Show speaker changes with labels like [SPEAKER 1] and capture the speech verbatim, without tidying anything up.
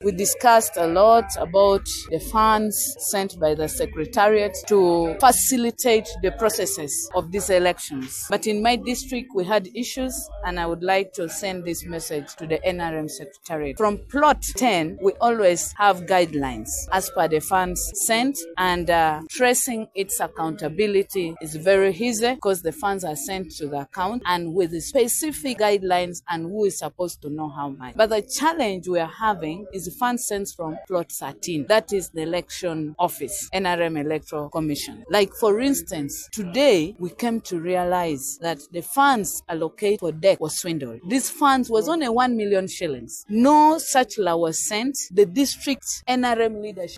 [SPEAKER 1] We discussed a lot about the funds sent by the Secretariat to facilitate the processes of these elections. But in my district, we had issues, and I would like to send this message to the N R M Secretariat. From plot ten, we always have guidelines as per the funds sent, and uh, tracing its accountability is very easy because the funds are sent to the account and with the specific guidelines and who is supposed to know how much. But the challenge we are having is the funds sent from plot thirteen. That is the election office, N R M Electoral Commission. Like for instance, today we came to realize that the funds allocated for D E C was swindled. These funds was only one million shillings. No circular was sent. The district N R M leadership